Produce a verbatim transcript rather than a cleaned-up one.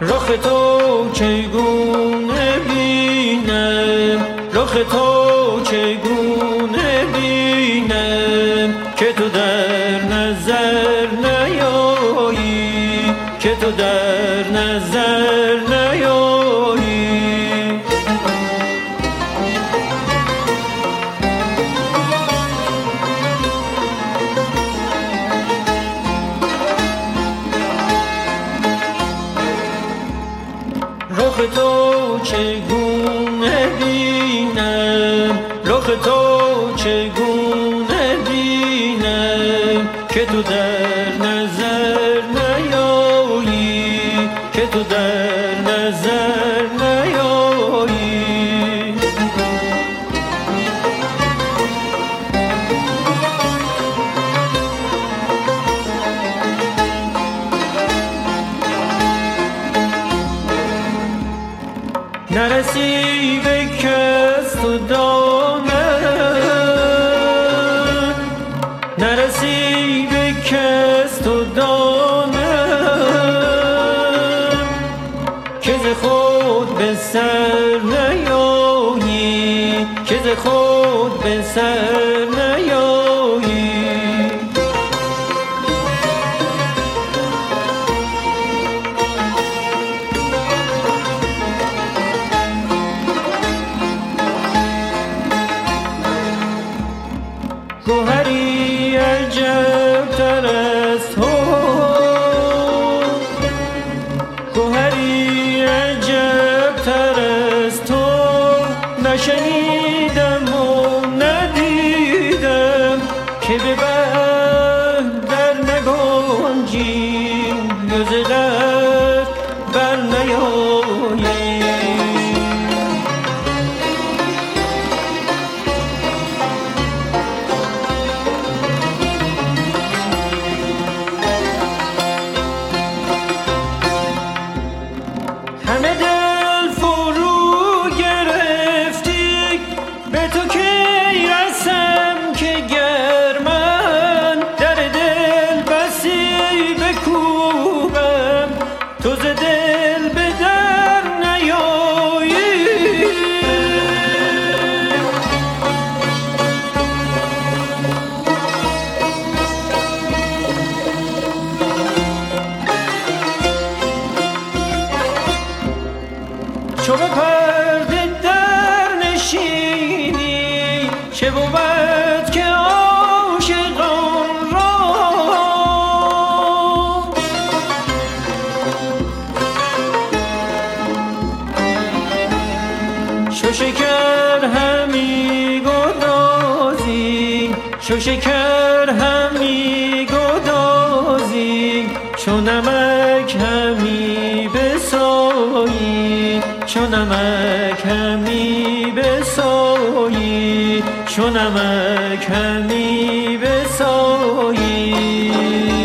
رخ تو چگونه بینم، رخ تو چگونه بینم که تو در نظر نیایی، که تو در نظر نیایی. رخ تو چگونه بینم، رخ تو چگونه بینم که تو در نظر نیایی، که تو در نظر نیایی. نرسی به کس تو دانم، نرسی به کس تو دانم که ز خود به سر نیایی، که ز خود به سر نیایی. گوهری عجب تر از تو، گوهری عجب تر از تو نشنیدم و ندیدم که به بر در نگنجی و ز در بر نیایی. همه دل فرو گرفتی به تو کی رسم که گر من در دل بسی بکوبم تو ز دل به در نیایی. چو به پرده در نشینی چه بود که عاشقان را چو شکر همی گدازی، چو شکر همی گدازی چو نمک همی بسایی، چو نمک همی بسایی، چو نمک همی بسایی.